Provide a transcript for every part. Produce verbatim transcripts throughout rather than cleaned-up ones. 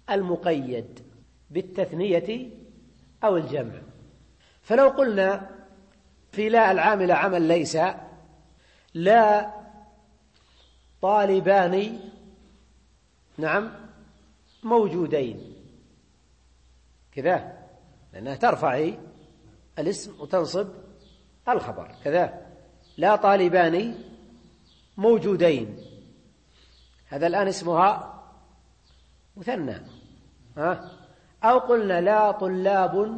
المقيد بالتثنية أو الجمع. فلو قلنا في لا العامل عمل ليس لا طالبان نعم موجودين كذا، لأنها ترفع الاسم وتنصب الخبر كذا، لا طالبان موجودين، هذا الآن اسمها مثنى. ها؟ أو قلنا لا طلاب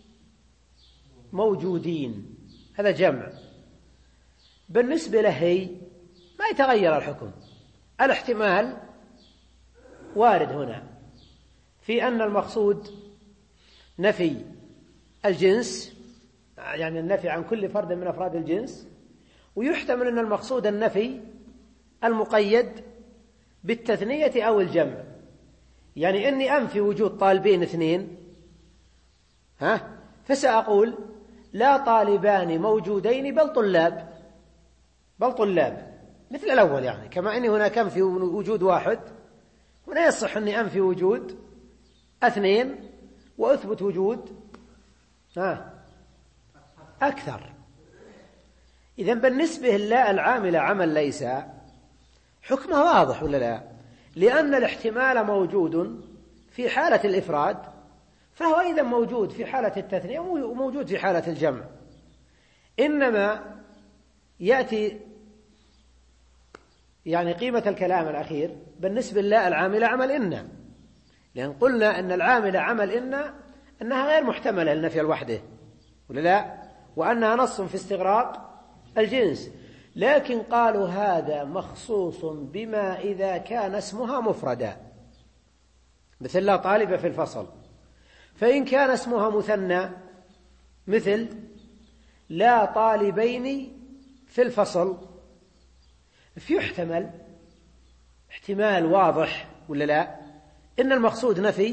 موجودين، هذا جمع. بالنسبة له ما يتغير الحكم، الاحتمال وارد هنا في أن المقصود نفي الجنس، يعني النفي عن كل فرد من أفراد الجنس، ويحتمل أن المقصود النفي المقيد بالتثنية أو الجمع، يعني إني أنفي وجود طالبين اثنين ها فسأقول لا طالبان موجودين بل طلاب، بل طلاب مثل الأول، يعني كما أني هناك أنفي وجود واحد، هنا يصح أني أنفي وجود اثنين وأثبت وجود ها أكثر. إذن بالنسبة للا العامل عمل ليس حكمه واضح ولا لا؟ لأن الاحتمال موجود في حالة الإفراد، فهو إذن موجود في حالة التثنية وموجود في حالة الجمع. إنما يأتي يعني قيمة الكلام الأخير بالنسبة للا العامل عمل إن، لأن قلنا أن العامل عمل إن أنها غير محتملة لنفي الوحدة ولا لا، وأنها نص في استغراق الجنس، لكن قالوا هذا مخصوص بما إذا كان اسمها مفردا، مثل لا طالب في الفصل. فإن كان اسمها مثنى مثل لا طالبين في الفصل، فيحتمل احتمال واضح ولا لا إن المقصود نفي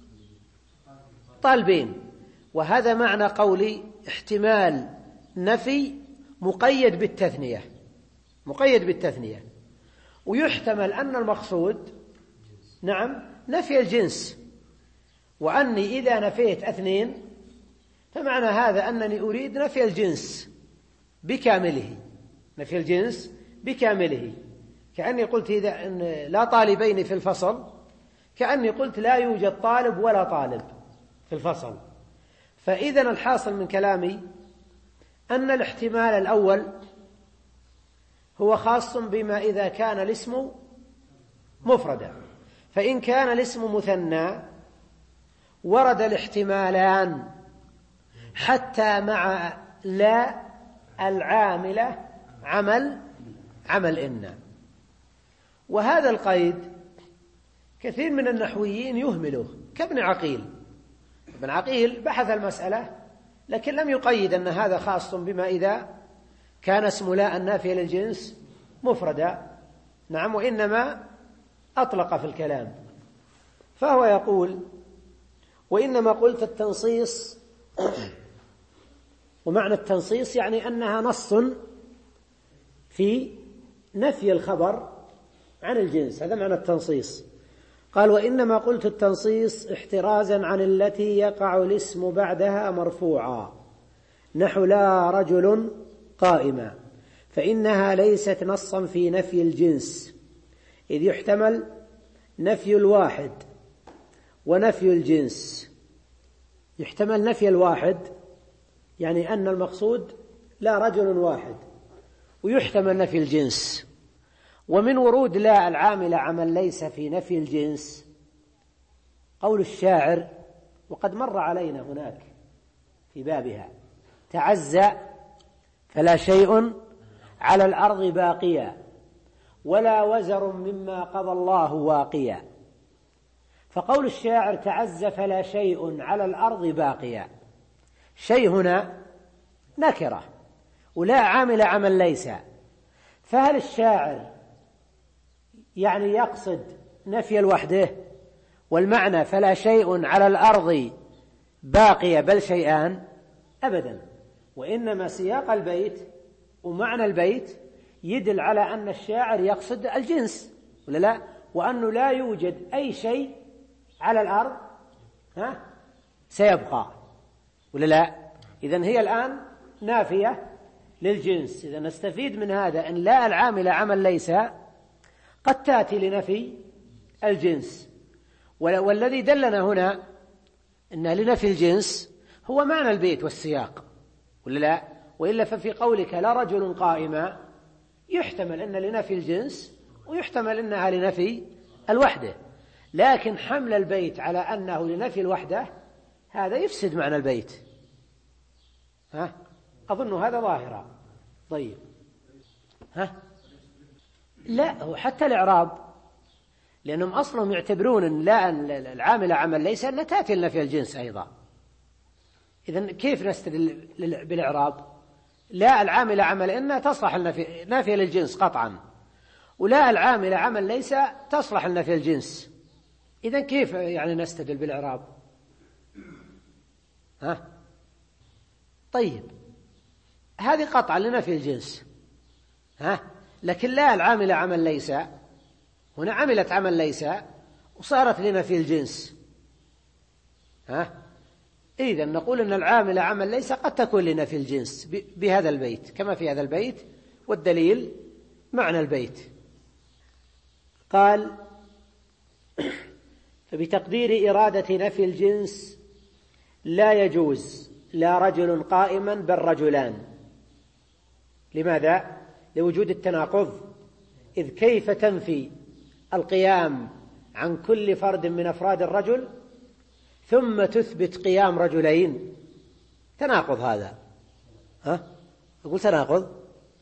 طالبين، وهذا معنى قولي احتمال نفي مقيد بالتثنية، مقيد بالتثنية. ويحتمل أن المقصود نعم نفي الجنس، وأني إذا نفيت اثنين فمعنى هذا أنني أريد نفي الجنس بكامله، نفي الجنس بكامله، كأني قلت إذا إن لا طالبين في الفصل، كأني قلت لا يوجد طالب ولا طالب في الفصل. فإذن الحاصل من كلامي أن الاحتمال الأول هو خاص بما إذا كان الاسم مفردا، فإن كان الاسم مثنى ورد الاحتمالان حتى مع لا العاملة عمل عمل إن. وهذا القيد كثير من النحويين يهمله كابن عقيل. ابن عقيل بحث المسألة لكن لم يقيد أن هذا خاص بما إذا كان اسم لا النافية للجنس مفردا، نعم، وإنما أطلق في الكلام. فهو يقول وإنما قلت التنصيص، ومعنى التنصيص يعني أنها نص في نفي الخبر عن الجنس، هذا معنى التنصيص. قال وإنما قلت التنصيص احترازا عن التي يقع الاسم بعدها مرفوعا، نحو لا رجل قائما، فإنها ليست نصا في نفي الجنس، إذ يحتمل نفي الواحد ونفي الجنس. يحتمل نفي الواحد يعني أن المقصود لا رجل واحد، ويحتمل نفي الجنس. ومن ورود لا العامل عمل ليس في نفي الجنس قول الشاعر، وقد مر علينا هناك في بابها: تعزى فلا شيء على الأرض باقيا، ولا وزر مما قضى الله واقيا. فقول الشاعر تعزى فلا شيء على الأرض باقيا، شيء هنا نكرة ولا عامل عمل ليس، فهل الشاعر يعني يقصد نفي الوحدة والمعنى فلا شيء على الأرض باقية بل شيئان؟ أبدا، وإنما سياق البيت ومعنى البيت يدل على أن الشاعر يقصد الجنس ولا لا، وأنه لا يوجد أي شيء على الأرض ها سيبقى ولا لا؟ إذن هي الآن نافية للجنس. إذا نستفيد من هذا أن لا العاملة عمل ليس قد تأتي لنفي الجنس، والذي دلنا هنا أن لنفي الجنس هو معنى البيت والسياق ولا لا؟ وإلا ففي قولك لا رجل قائما يحتمل أن لنفي الجنس ويحتمل أنها لنفي الوحدة، لكن حمل البيت على أنه لنفي الوحدة هذا يفسد معنى البيت. ها أظن هذا ظاهرا. طيب ها لا هو حتى الإعراب، لأنهم أصلا يعتبرون أن لا العامل عمل ليس أن تأتي لنفي الجنس أيضا. إذن كيف نستدل بالإعراب؟ لا العامل عمل إن تصلح النفي نافية للجنس قطعا، ولا العامل عمل ليس تصلح النفي الجنس. إذن كيف يعني نستدل بالإعراب؟ ها طيب هذه قطعا لنفي الجنس، ها لكن لا العامل عمل ليس، هنا عملت عمل ليس وصارت لنفي الجنس. ها إذن نقول أن العامل عمل ليس قد تكون لنفي الجنس بهذا البيت كما في هذا البيت، والدليل معنى البيت. قال فبتقدير إرادة نفي الجنس لا يجوز لا رجل قائما بل رجلان. لماذا؟ لوجود التناقض، إذ كيف تنفي القيام عن كل فرد من أفراد الرجل ثم تثبت قيام رجلين؟ تناقض هذا. ها أقول تناقض؟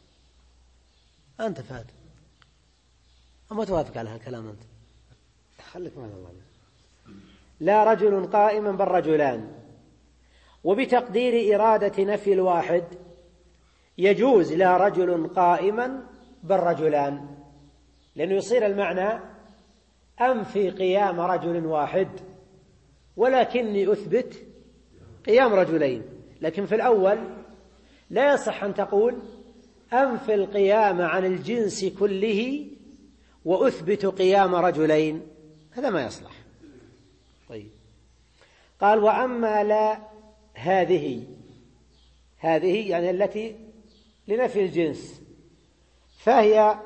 أنت فهد أما توافق على هالكلام أنت خليك مع الله. لا رجل قائما بل رجلان. وبتقدير إرادة نفي الواحد يجوز لا رجل قائما بل رجلان، لأنه يصير المعنى أنفي قيام رجل واحد ولكني أثبت قيام رجلين. لكن في الأول لا يصح أن تقول أنفي القيام عن الجنس كله وأثبت قيام رجلين، هذا ما يصلح. طيب قال وأما لا هذه هذه يعني التي لنفي الجنس فهي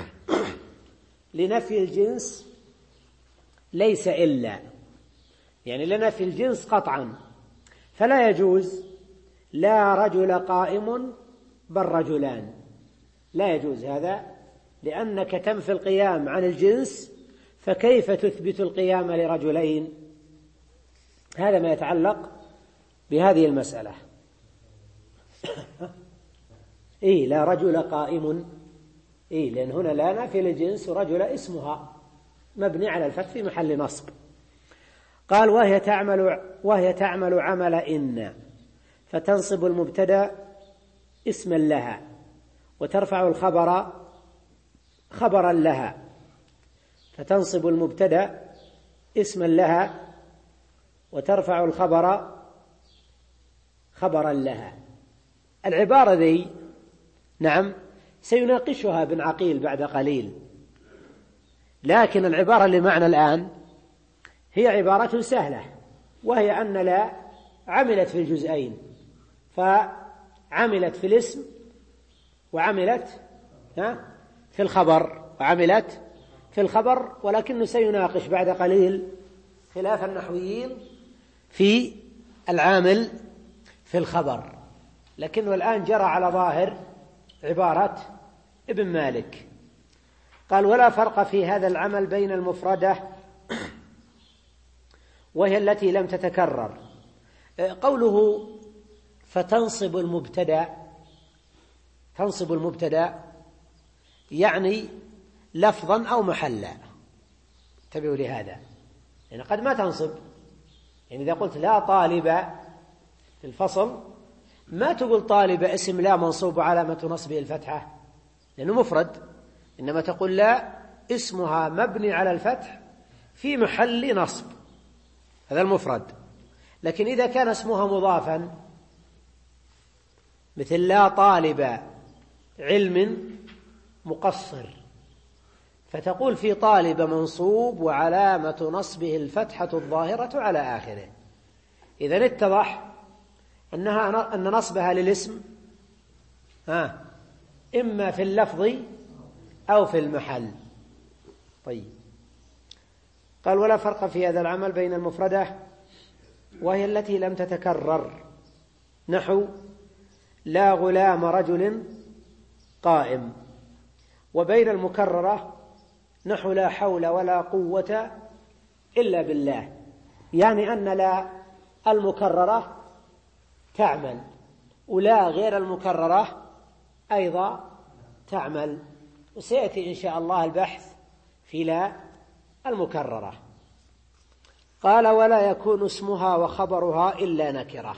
لنفي الجنس ليس إلا، يعني لنفي الجنس قطعا، فلا يجوز لا رجل قائم بل رجلان. لا يجوز هذا لأنك تنفي القيام عن الجنس، فكيف تثبت القيام لرجلين؟ هذا ما يتعلق بهذه المسألة. إيه لا رجل قائم، إيه لأن هنا لا نافي للجنس ورجل اسمها مبني على الفتح في محل نصب. قال وهي تعمل وهي تعمل عمل إن، فتنصب المبتدأ اسما لها وترفع الخبر خبرا لها. فتنصب المبتدأ اسما لها وترفع الخبر خبرا لها. العبارة ذي نعم سيناقشها ابن عقيل بعد قليل، لكن العبارة اللي معنا الآن هي عبارة سهلة، وهي أن لا عملت في الجزئين، فعملت في الاسم وعملت في الخبر وعملت في الخبر، ولكنه سيناقش بعد قليل خلاف النحويين في العامل في الخبر، لكنه الآن جرى على ظاهر عبارة ابن مالك. قال ولا فرق في هذا العمل بين المفردة وهي التي لم تتكرر. قوله فتنصب المبتدأ، تنصب المبتدأ يعني لفظا أو محلا. انتبهوا لهذا، يعني قد ما تنصب، يعني إذا قلت لا طالب في الفصل ما تقول طالب اسم لا منصوب علامة نصبه الفتحة لأنه مفرد، إنما تقول لا اسمها مبني على الفتح في محل نصب، هذا المفرد. لكن إذا كان اسمها مضافا مثل لا طالب علم مقصر، فتقول في طالب منصوب وعلامة نصبه الفتحة الظاهرة على آخره. إذن اتضح أنها أن نصبها للاسم ها إما في اللفظ أو في المحل. طيب، قال ولا فرق في هذا العمل بين المفردة وهي التي لم تتكرر نحو لا غلام رجل قائم، وبين المكررة نحو لا حول ولا قوة إلا بالله، يعني أن لا المكررة تعمل ولا غير المكررة أيضا تعمل، وسيأتي إن شاء الله البحث في لا المكررة. قال ولا يكون اسمها وخبرها إلا نكرة.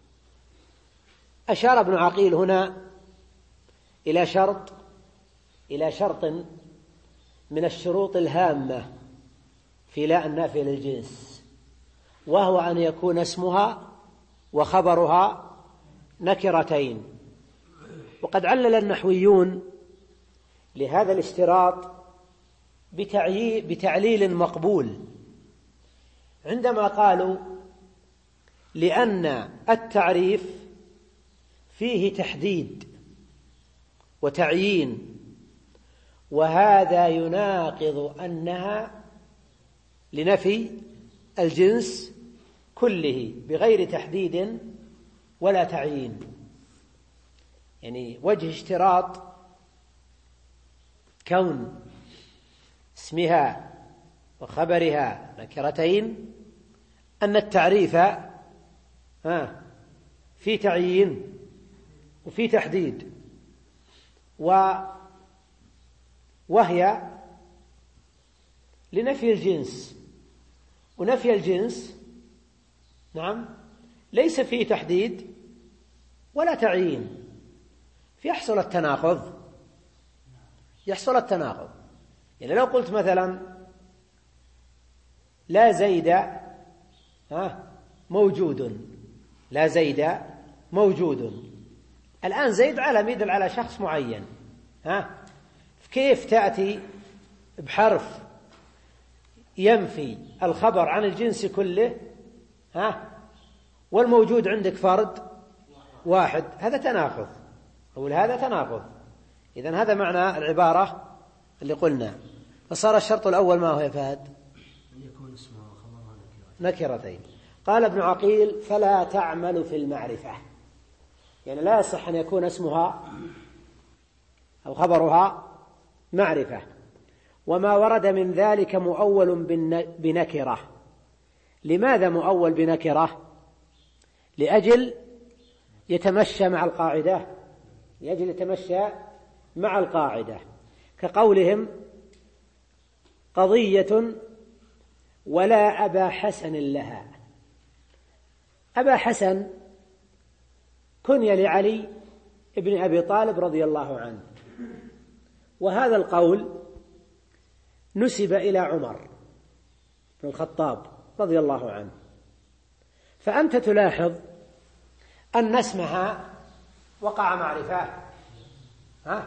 أشار ابن عقيل هنا إلى شرط إلى شرط من الشروط الهامة في لا النافية للجنس، وهو أن يكون اسمها وخبرها نكرتين. وقد علل النحويون لهذا الاشتراط بتعليل مقبول عندما قالوا لأن التعريف فيه تحديد وتعيين، وهذا يناقض أنها لنفي الجنس كله بغير تحديد ولا تعيين. يعني وجه اشتراط كون اسمها وخبرها نكرتين أن التعريف ها في تعيين وفي تحديد، وهي لنفي الجنس، ونفي الجنس نعم ليس فيه تحديد ولا تعيين، فيحصل التناقض يحصل التناقض. يعني لو قلت مثلا لا زيد ها موجود، لا زيد موجود، الآن زيد علم يدل على شخص معين، ها كيف تأتي بحرف ينفي الخبر عن الجنس كله ها والموجود عندك فرد واحد؟ هذا تناقض، أقول هذا تناقض. إذن هذا معنى العبارة اللي قلنا. فصار الشرط الأول ما هو يا فهد؟ أن يكون اسمها وخبرها نكرتين. قال ابن عقيل فلا تعمل في المعرفة، يعني لا يصح أن يكون اسمها أو خبرها معرفة. وما ورد من ذلك مؤول بنكرة. لماذا مؤول بنكرة؟ لأجل يتمشى مع القاعدة، لأجل يتمشى مع القاعدة، كقولهم قضية ولا أبا حسن لها. أبا حسن كني لعلي ابن أبي طالب رضي الله عنه، وهذا القول نسب إلى عمر بن الخطاب رضي الله عنه. فأنت تلاحظ أن اسمها وقع معرفة، ها؟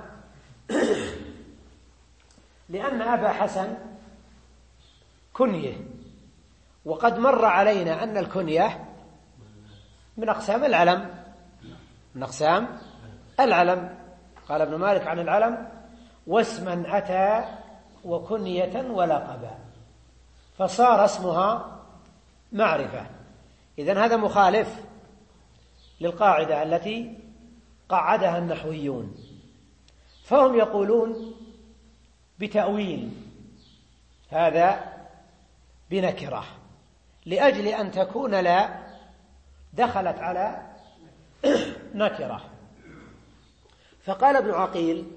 لأن أبا حسن كنية، وقد مر علينا أن الكنية من أقسام العلم، من أقسام العلم. قال ابن مالك عن العلم واسما أتى وكنية ولقبا، فصار اسمها معرفة. إذن هذا مخالف للقاعدة التي قعدها النحويون، فهم يقولون بتأويل هذا بنكرة لأجل أن تكون لا دخلت على نكرة. فقال ابن عقيل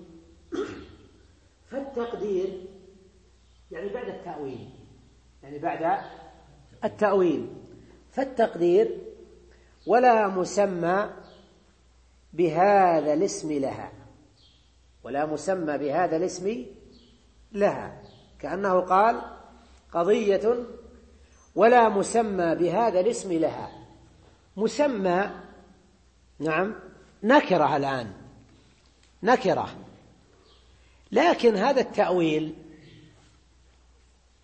فالتقدير يعني بعد التأويل، يعني بعد التأويل فالتقدير ولا مسمى بهذا الاسم لها، ولا مسمى بهذا الاسم لها، كأنه قال قضية ولا مسمى بهذا الاسم لها. مسمى نعم نكرة الآن، نكرة، لكن هذا التأويل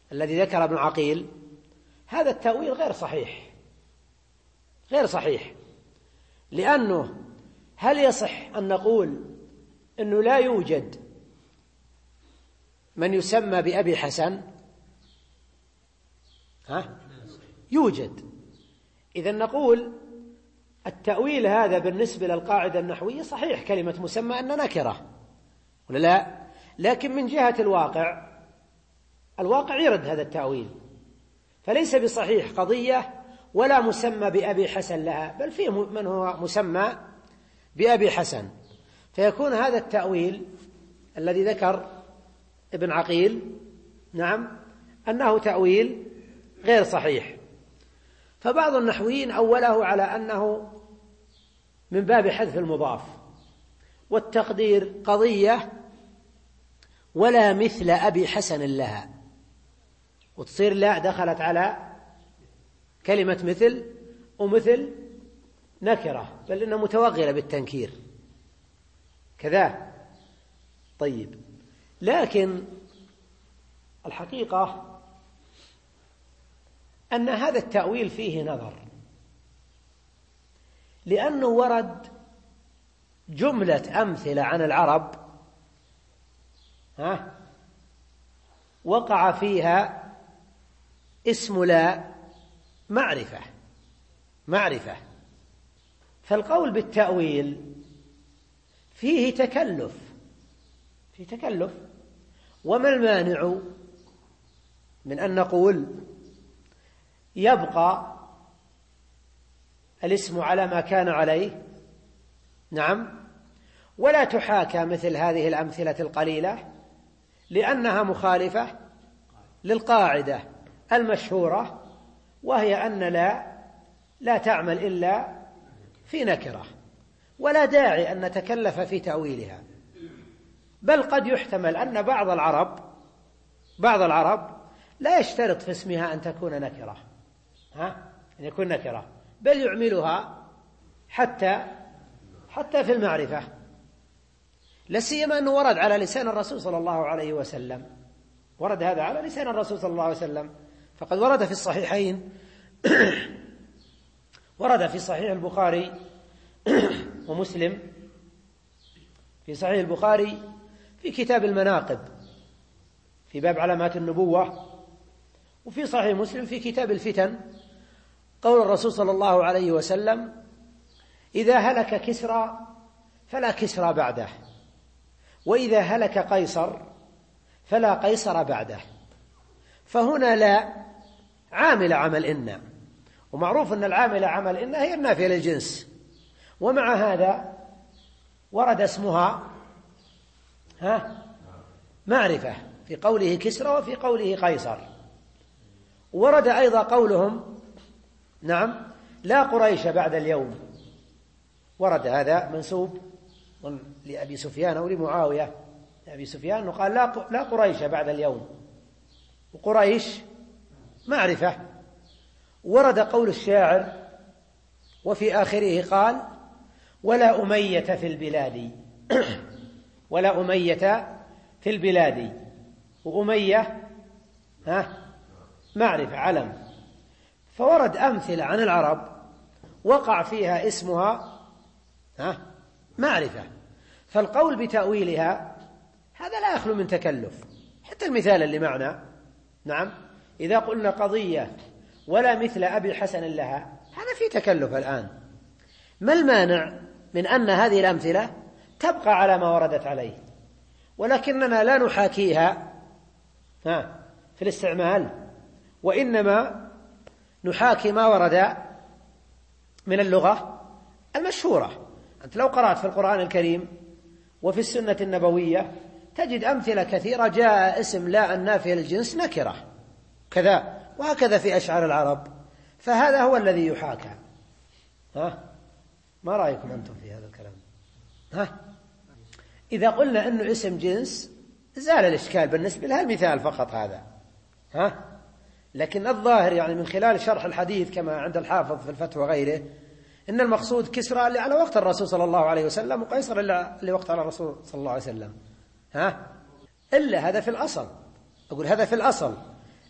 الذي ذكر ابن عقيل، هذا التأويل غير صحيح، غير صحيح. لأنه هل يصح أن نقول أنه لا يوجد من يسمى بأبي حسن؟ ها؟ يوجد. إذن نقول التأويل هذا بالنسبة للقاعدة النحوية صحيح، كلمة مسمى أن نكرة ولا لا؟ لكن من جهة الواقع، الواقع يرد هذا التأويل، فليس بصحيح قضية ولا مسمى بأبي حسن لها، بل فيه من هو مسمى بأبي حسن، فيكون هذا التأويل الذي ذكر ابن عقيل نعم أنه تأويل غير صحيح. فبعض النحويين أوله على أنه من باب حذف المضاف، والتقدير قضية ولا مثل أبي حسن لها، وتصير لا دخلت على كلمة مثل، ومثل نكرة، بل إنها متوغلة بالتنكير كذا. طيب، لكن الحقيقة أن هذا التأويل فيه نظر، لأنه ورد جملة أمثلة عن العرب ها وقع فيها اسم لا معرفة معرفة فالقول بالتأويل فيه تكلف فيه تكلف وما المانع من أن نقول يبقى الاسم على ما كان عليه نعم، ولا تحاكى مثل هذه الأمثلة القليلة، لأنها مخالفة للقاعدة المشهورة، وهي أن لا لا تعمل إلا في نكرة، ولا داعي أن نتكلف في تأويلها. بل قد يحتمل أن بعض العرب بعض العرب لا يشترط في اسمها أن تكون نكرة ها أن يكون نكرة، بل يعملها حتى حتى في المعرفة، لا سيما أنه ورد على لسان الرسول صلى الله عليه وسلم، ورد هذا على لسان الرسول صلى الله عليه وسلم. فقد ورد في الصحيحين ورد في صحيح البخاري ومسلم، في صحيح البخاري في كتاب المناقب في باب علامات النبوة، وفي صحيح مسلم في كتاب الفتن، قول الرسول صلى الله عليه وسلم: إذا هلك كسرى فلا كسرى بعده، وإذا هلك قيصر فلا قيصر بعده. فهنا لا عامل عمل إن، ومعروف أن العامل عمل إن هي النافية للجنس، ومع هذا ورد اسمها ها معرفة في قوله كسرى وفي قوله قيصر. ورد أيضا قولهم نعم لا قريش بعد اليوم، ورد هذا منسوب لأبي سفيان أو لمعاوية لأبي سفيان وقال لا لا قريش بعد اليوم، وقريش معرفة. ورد قول الشاعر وفي آخره قال: ولا أمية في البلاد ولا أمية في البلاد، وأمية ها معرفة علم. فورد أمثلة عن العرب وقع فيها اسمها ها معرفة، فالقول بتأويلها هذا لا يخلو من تكلف. حتى المثال اللي معنا نعم إذا قلنا قضية ولا مثل أبي حسن لها، هذا في تكلف الآن. ما المانع من أن هذه الأمثلة تبقى على ما وردت عليه، ولكننا لا نحاكيها ها في الاستعمال، وإنما نحاكي ما ورد من اللغة المشهورة. أنت لو قرأت في القرآن الكريم وفي السنة النبوية تجد أمثلة كثيرة جاء اسم لا النافية للجنس نكرة كذا، وهكذا في أشعار العرب، فهذا هو الذي يحاكى. ها ما رأيكم أنتم في هذا الكلام؟ ها إذا قلنا أنه اسم جنس زال الإشكال بالنسبة لها المثال فقط هذا. ها لكن الظاهر يعني من خلال شرح الحديث كما عند الحافظ في الفتح وغيره إن المقصود كسرى اللي على وقت الرسول صلى الله عليه وسلم، وقيصر اللي وقت على الرسول صلى الله عليه وسلم. ها إلا هذا في الأصل، أقول هذا في الأصل،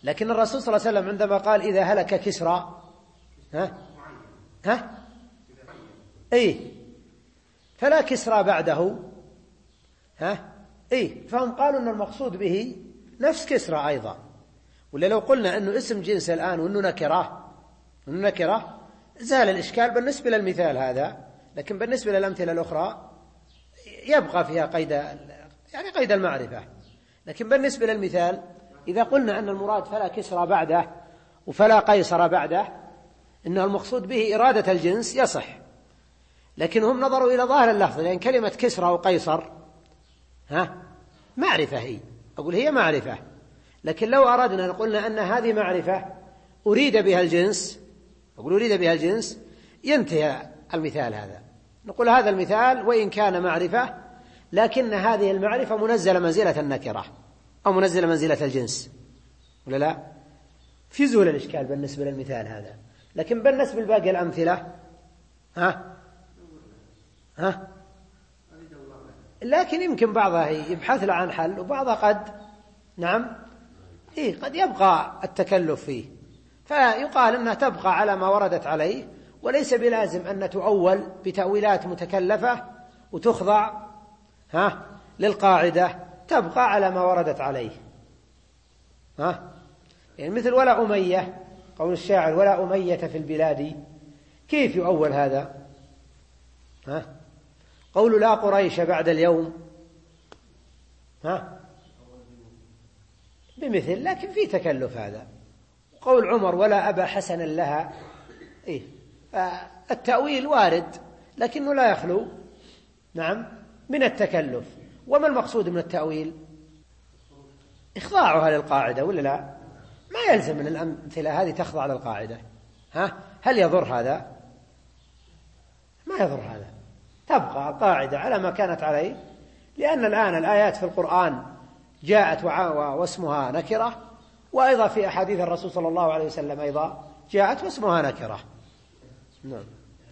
لكن الرسول صلى الله عليه وسلم عندما قال إذا هلك كسرى ها ها إيه فلا كسرى بعده ها إيه فهم قالوا أن المقصود به نفس كسرى أيضا. ولا لو قلنا أنه اسم جنس الآن وأنه نكرة وأنه نكرة زال الإشكال بالنسبة للمثال هذا، لكن بالنسبة للأمثلة الأخرى يبقى فيها قيد يعني قيد المعرفة. لكن بالنسبة للمثال إذا قلنا أن المراد فلا كسرى بعده وفلا قيصر بعده إن المقصود به إرادة الجنس يصح، لكن هم نظروا إلى ظاهر اللفظ، لأن كلمة كسرى وقيصر ها معرفة هي أقول هي معرفة، لكن لو أردنا قلنا أن هذه معرفة أريد بها الجنس أقول أريد بها الجنس ينتهي المثال هذا. نقول هذا المثال وإن كان معرفة لكن هذه المعرفة منزلة منزلة النكرة أو منزلة منزلة الجنس ولا لا؟ في زول الإشكال بالنسبة للمثال هذا. لكن بالنسبة لباقي الأمثلة ها ها لكن يمكن بعضها يبحث له عن حل وبعضها قد نعم إيه قد يبقى التكلف فيه، فيقال أنها تبقى على ما وردت عليه، وليس بلازم أن تؤول بتأويلات متكلفة وتخضع ها للقاعدة، تبقى على ما وردت عليه. ها يعني مثل ولا أمية، قول الشاعر ولا أمية في البلاد، كيف يؤول هذا؟ ها قول لا قريش بعد اليوم ها بمثل، لكن في تكلف هذا. قول عمر ولا أبا حسن لها إيه التأويل وارد لكنه لا يخلو نعم من التكلف. وما المقصود من التأويل؟ إخضاعها للقاعدة ولا لا؟ ما يلزم من الأمثلة هذه تخضع للقاعدة. ها هل يضر هذا؟ ما يضر هذا، تبقى القاعدة على ما كانت عليه، لأن الآن الآيات في القرآن جاءت واسمها نكرة، وأيضا في أحاديث الرسول صلى الله عليه وسلم أيضا جاءت واسمها نكرة. نعم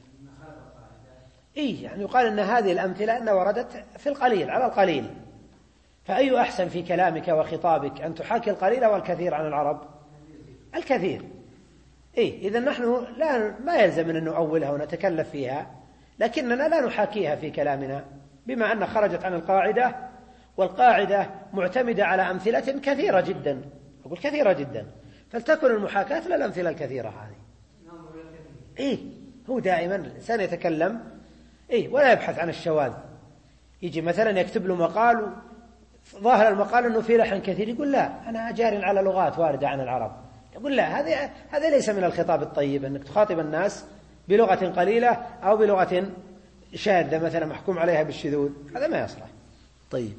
إيه يعني يقال أن هذه الأمثلة أن وردت في القليل على القليل، فأي أحسن في كلامك وخطابك أن تحاكي القليل والكثير عن العرب؟ الكثير. إيه إذا نحن لا ما يلزم أن نؤولها ونتكلف فيها، لكننا لا نحاكيها في كلامنا بما أن خرجت عن القاعدة، والقاعدة معتمدة على أمثلة كثيرة جدا، أقول كثيرة جدا، فلتكن المحاكاة للأمثلة الكثيرة هذه. إيه هو دائما الإنسان يتكلم إيه ولا يبحث عن الشواذ. يجي مثلا يكتب له مقال ظاهر المقال أنه في لحن كثير، يقول لا أنا جار على لغات واردة عن العرب، يقول لا هذا هذا ليس من الخطاب الطيب أنك تخاطب الناس بلغة قليلة أو بلغة شاذة مثلا محكوم عليها بالشذوذ، هذا ما يصلح. طيب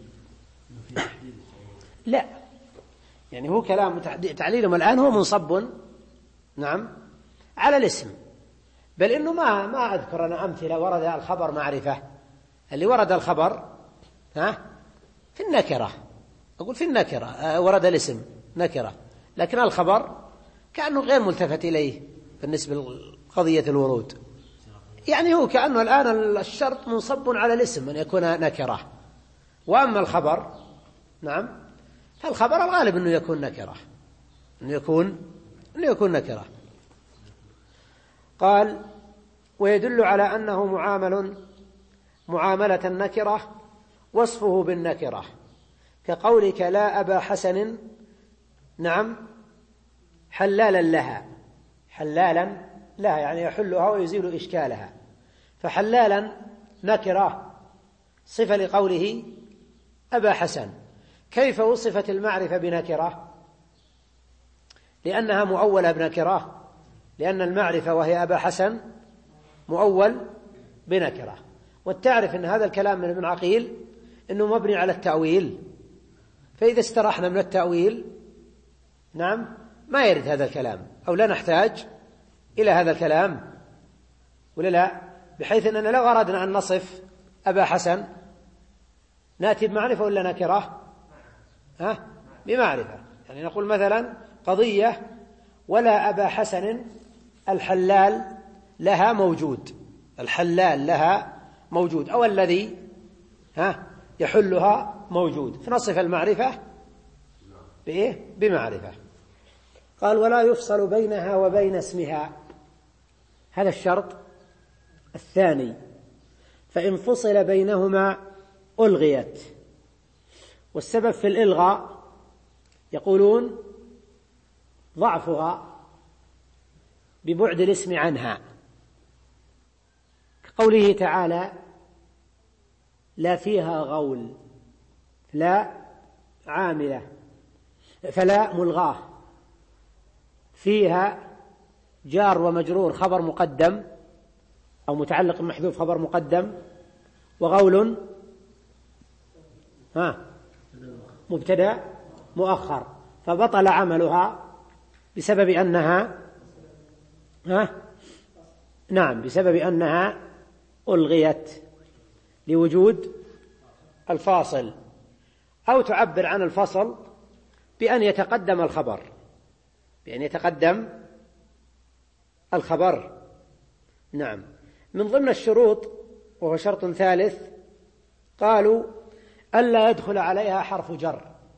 لا يعني هو كلام تعليلهم الآن هو منصب نعم على الاسم، بل إنه ما ما أذكر أنا أمثلة ورد الخبر معرفة، اللي ورد الخبر ها في النكرة، أقول في النكرة ورد الاسم نكرة، لكن الخبر كأنه غير ملتفت إليه بالنسبة لقضية الورود. يعني هو كأنه الآن الشرط منصب على الاسم أن يكون نكرة، وأما الخبر نعم فالخبر الغالب أنه يكون نكرة، أنه يكون أنه يكون نكرة. قال ويدل على أنه معامل معاملة النكرة وصفه بالنكرة، كقولك لا أبا حسن نعم حلالا لها، حلالا لها يعني يحلها ويزيل إشكالها، فحلالا نكرة صفة لقوله أبا حسن. كيف وصفت المعرفة بنكرة؟ لأنها مؤولة بنكرة، لأن المعرفة وهي أبا حسن مؤول بنكرة. والتعرف أن هذا الكلام من ابن عقيل أنه مبني على التأويل، فإذا استرحنا من التأويل نعم ما يرد هذا الكلام، أو لا نحتاج إلى هذا الكلام ولا لا، بحيث أننا لو أردنا أن نصف أبا حسن نأتي بمعرفة ولا نكرة؟ ها بمعرفة. يعني نقول مثلا قضية ولا أبا حسن الحلال لها موجود، الحلال لها موجود، أو الذي ها يحلها موجود، فنصف المعرفة بإيه؟ بمعرفة. قال ولا يفصل بينها وبين اسمها، هذا الشرط الثاني، فإن فصل بينهما ألغيت. والسبب في الإلغاء يقولون ضعفها ببعد الاسم عنها، كقوله تعالى لا فيها غول، لا عاملة، فلا ملغاه، فيها جار ومجرور خبر مقدم أو متعلق محذوف خبر مقدم، وغول ها مبتدأ مؤخر، فبطل عملها بسبب أنها ها نعم بسبب أنها ألغيت لوجود الفاصل. أو تعبر عن الفصل بأن يتقدم الخبر، بأن يتقدم الخبر. نعم. من ضمن الشروط وهو شرط ثالث قالوا ألا يدخل عليها حرف جر،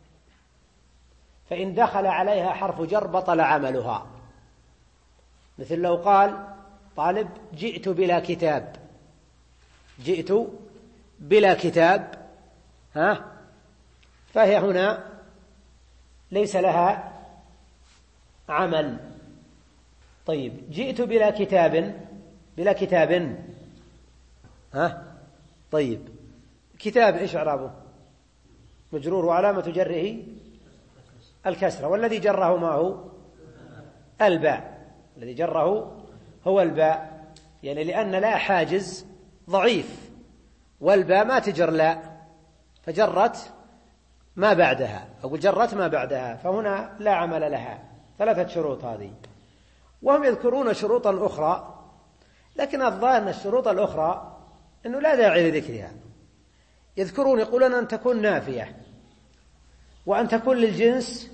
فإن دخل عليها حرف جر بطل عملها، مثل لو قال طالب جئت بلا كتاب، جئت بلا كتاب ها فهي هنا ليس لها عمل. طيب جئت بلا كتاب، بلا كتاب ها طيب كتاب إيش إعرابه؟ مجرور وعلامة جره الكسرة، والذي جره ما هو؟ الباء، الذي جره هو الباء، يعني لأن لا حاجز ضعيف والباء ما تجر لا، فجرت ما بعدها، أقول جرت ما بعدها، فهنا لا عمل لها. ثلاثة شروط هذه. وهم يذكرون شروطا أخرى، لكن الظاهر أن الشروط الأخرى أنه لا داعي لذكرها. يذكرون يقولون أن تكون نافية، وأن تكون للجنس،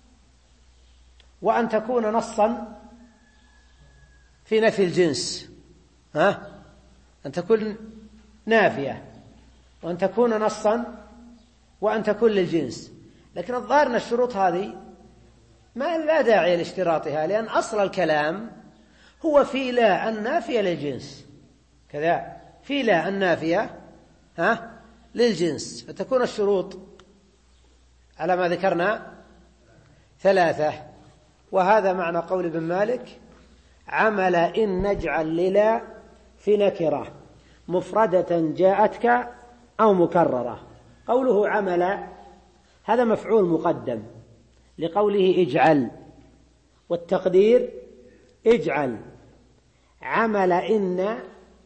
وأن تكون نصا في نفي الجنس، ها أن تكون نافية، وأن تكون نصا، وأن تكون للجنس. لكن الظاهر أن الشروط هذه ما لا داعي لاشتراطها، لأن أصل الكلام هو في لا النافية للجنس، كذا في لا النافية ها للجنس، فتكون الشروط على ما ذكرنا ثلاثة. وهذا معنى قول ابن مالك عمل إن نجعل للا في نكرة مفردة جاءتك أو مكررة. قوله عمل هذا مفعول مقدم لقوله اجعل، والتقدير اجعل عمل إن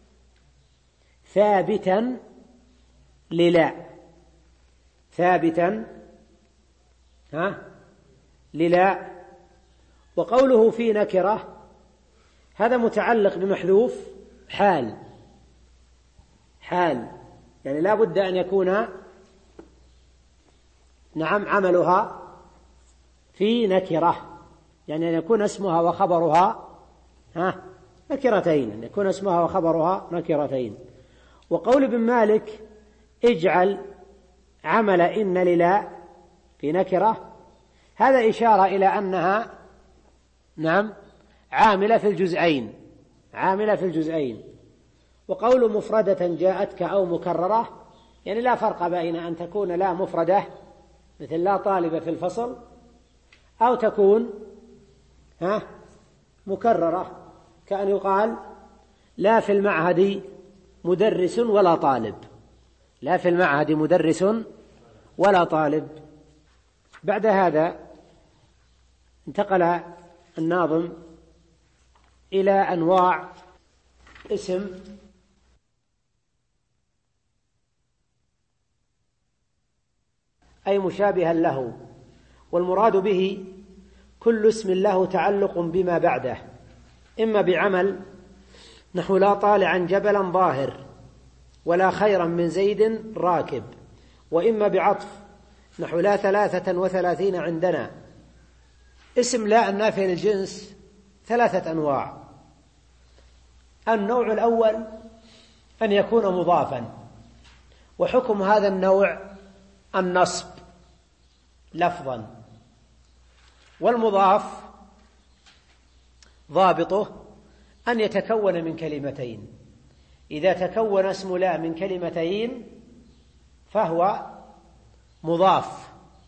ثابتا للا، ثابتا ها للا. وقوله في نكرة هذا متعلق بمحذوف حال، حال يعني لا بد أن يكون نعم عملها في نكرة، يعني أن يكون اسمها وخبرها ها نكرتين، أن يكون اسمها وخبرها نكرتين. وقول ابن مالك اجعل عمل إن للا في نكرة هذا إشارة إلى أنها نعم عاملة في الجزئين، عاملة في الجزئين. وقول مفردة جاءتك أو مكررة يعني لا فرق بين أن تكون لا مفردة مثل لا طالب في الفصل، أو تكون ها مكررة كأن يقال لا في المعهد مدرس ولا طالب، لا في المعهد مدرس ولا طالب. بعد هذا انتقل الناظم إلى أنواع اسم أي مشابها له، والمراد به كل اسم له تعلق بما بعده، إما بعمل نحو لا طالعا جبلا ظاهر ولا خيرا من زيد راكب، وإما بعطف نحو لا ثلاثة وثلاثين عندنا. اسم لا النافي للجنس ثلاثة أنواع. النوع الأول أن يكون مضافا، وحكم هذا النوع النصب لفظا، والمضاف ضابطه أن يتكون من كلمتين. إذا تكون اسم لا من كلمتين فهو مضاف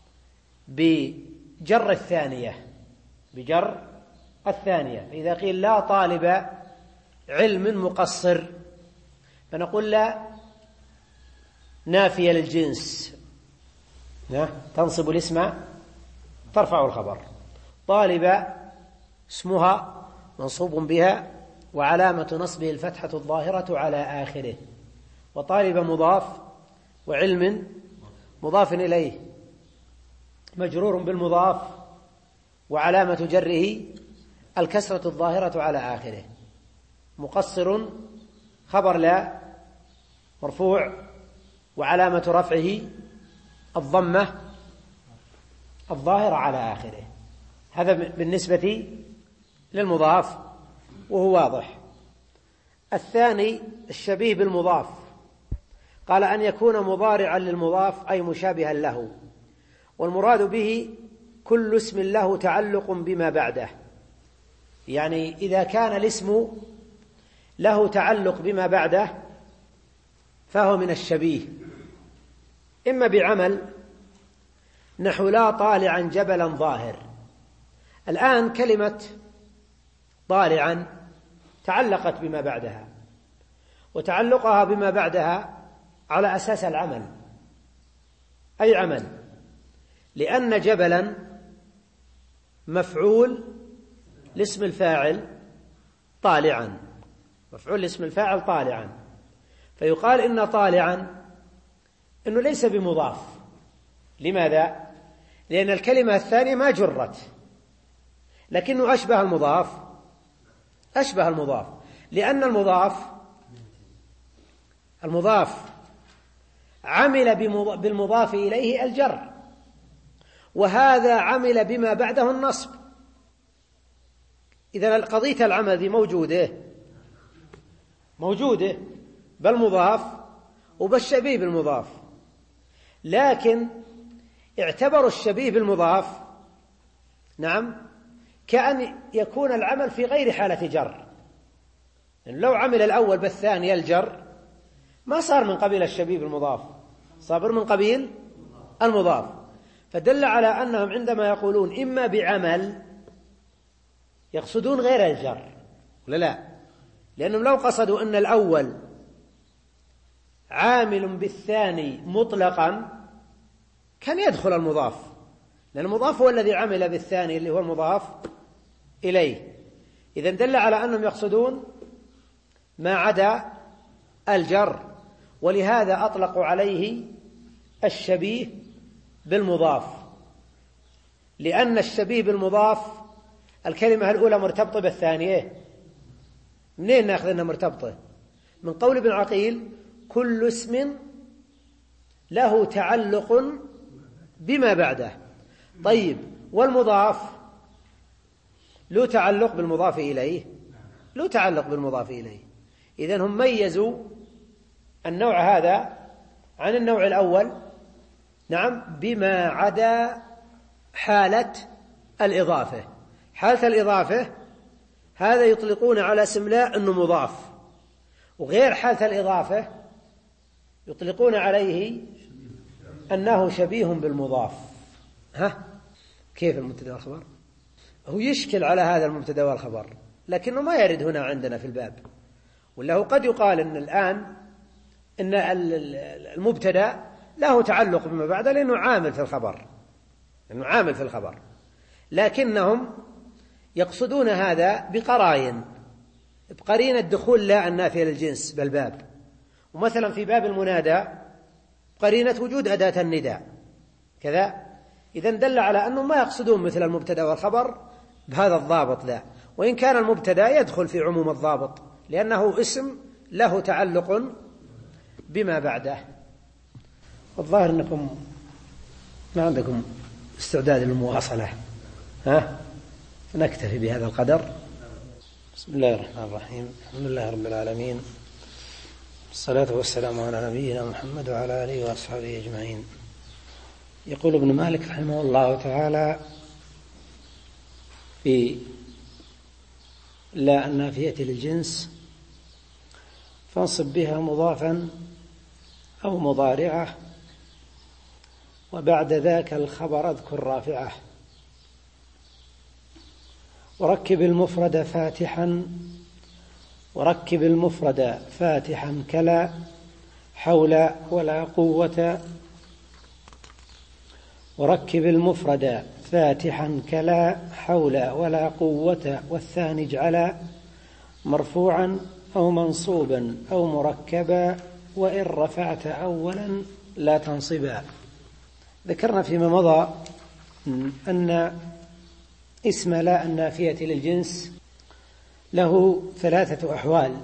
بجر الثانية بجر الثانية. فإذا قيل لا طالب علم مقصر فنقول لا نافية للجنس تنصب الاسم ترفع الخبر. طالب اسمها منصوب بها وعلامة نصبه الفتحة الظاهرة على آخره. وطالب مضاف وعلم مضاف إليه مجرور بالمضاف وعلامة جره الكسرة الظاهرة على آخره. مقصر خبر لا مرفوع وعلامة رفعه الضمة الظاهرة على آخره. هذا بالنسبة للمضاف وهو واضح. الثاني الشبيه بالمضاف، قال أن يكون مضارعا للمضاف أي مشابها له، والمراد به كل اسم له تعلق بما بعده. يعني إذا كان الاسم له تعلق بما بعده فهو من الشبيه، إما بعمل نحو لا طالعا جبلا ظاهر. الآن كلمة طالعا تعلقت بما بعدها، وتعلقها بما بعدها على أساس العمل. أي عمل؟ لأن جبلا مفعول لاسم الفاعل طالعا، مفعول لاسم الفاعل طالعا، فيقال إن طالعا إنه ليس بمضاف. لماذا؟ لأن الكلمة الثانية ما جرت، لكنه أشبه المضاف أشبه المضاف لأن المضاف المضاف عمل بالمضاف إليه الجر، وهذا عمل بما بعده النصب. إذن قضية العمل ذي موجودة موجودة بالمضاف وبالشبيه بالمضاف، لكن اعتبروا الشبيه بالمضاف نعم كأن يكون العمل في غير حالة جر. يعني لو عمل الأول بالثاني الجر ما صار من قبيل الشبيه بالمضاف، صار من قبيل المضاف. فدل على أنهم عندما يقولون إما بعمل يقصدون غير الجر، ولا لا؟ لأنهم لو قصدوا أن الأول عامل بالثاني مطلقا كان يدخل المضاف، لأن المضاف هو الذي عمل بالثاني اللي هو المضاف إليه. إذن دل على أنهم يقصدون ما عدا الجر، ولهذا أطلقوا عليه الشبيه بالمضاف، لأن الشبيه بالمضاف الكلمة الأولى مرتبطة بالثانية. منين نأخذ أنها مرتبطة؟ من قول ابن عقيل كل اسم له تعلق بما بعده. طيب والمضاف له تعلق بالمضاف إليه، له تعلق بالمضاف إليه. إذن هم ميزوا النوع هذا عن النوع الأول نعم بما عدا حالة الإضافة. حالة الإضافة هذا يطلقون على اسم لا أنه مضاف، وغير حالة الإضافة يطلقون عليه أنه شبيه بالمضاف. ها كيف المبتدأ والخبر؟ هو يشكل على هذا المبتدأ والخبر، لكنه ما يرد هنا عندنا في الباب. وله قد يقال أن الآن أن المبتدأ له تعلق بما بعده لأنه عامل في الخبر، لأنه عامل في الخبر، لكنهم يقصدون هذا بقرائن، بقرينة دخول لا النافية للجنس بالباب. ومثلا في باب المنادى قرينة وجود أداة النداء كذا. إذن دل على أنهم ما يقصدون مثل المبتدأ والخبر بهذا الضابط ذا، وإن كان المبتدأ يدخل في عموم الضابط لأنه اسم له تعلق بما بعده. الظاهر أنكم ما عندكم استعداد للمواصلة، ها نكتفي بهذا القدر. بسم الله الرحمن الرحيم، الحمد لله رب العالمين، الصلاة والسلام على نبينا محمد وعلى آله وأصحابه أجمعين. يقول ابن مالك رحمه الله تعالى في لا النافية للجنس فانصب بها مضافا أو مضارعة، وبعد ذاك الخبر اذكر رافعة. وركب المفرد فاتحا وركب المفرد فاتحا كلا حول ولا قوة. وركب المفرد فاتحا كلا حول ولا قوة، والثاني اجعلا مرفوعا أو منصوبا أو مركبا، وإن رفعت أولا لا تنصبا. ذكرنا فيما مضى أن اسم لا النافية للجنس له ثلاثة أحوال.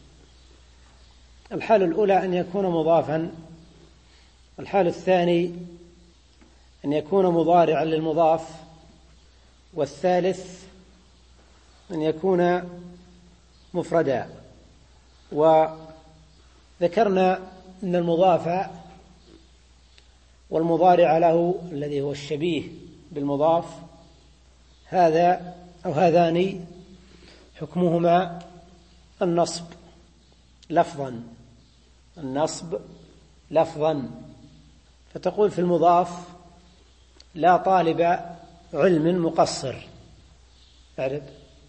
الحال الأولى أن يكون مضافا، الحال الثاني أن يكون مضارعا للمضاف، والثالث أن يكون مفردا. وذكرنا أن المضاف والمضارع له الذي هو الشبيه بالمضاف هذا أو هذان حكمهما النصب لفظا، النصب لفظا. فتقول في المضاف لا طالب علم مقصر، أعرف.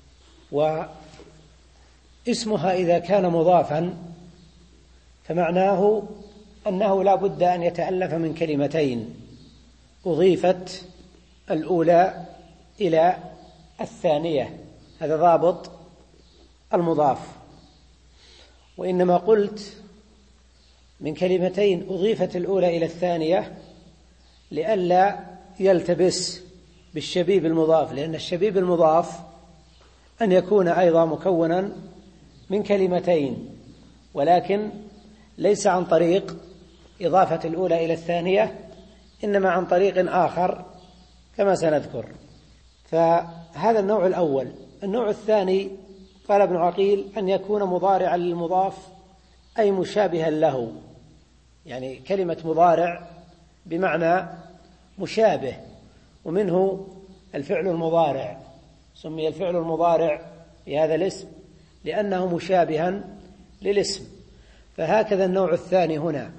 واسمها إذا كان مضافا فمعناه أنه لا بد أن يتألف من كلمتين أضيفت الأولى إلى الثانية، هذا ضابط المضاف. وإنما قلت من كلمتين أضيفت الأولى إلى الثانية لئلا يلتبس بالشبيب المضاف، لأن الشبيب المضاف أن يكون أيضا مكونا من كلمتين، ولكن ليس عن طريق إضافة الأولى إلى الثانية، إنما عن طريق آخر كما سنذكر. فهذا النوع الأول. النوع الثاني قال ابن عقيل أن يكون مضارعا للمضاف أي مشابها له، يعني كلمة مضارع بمعنى مشابه، ومنه الفعل المضارع. سمي الفعل المضارع بهذا الاسم لأنه مشابها للاسم. فهكذا النوع الثاني هنا.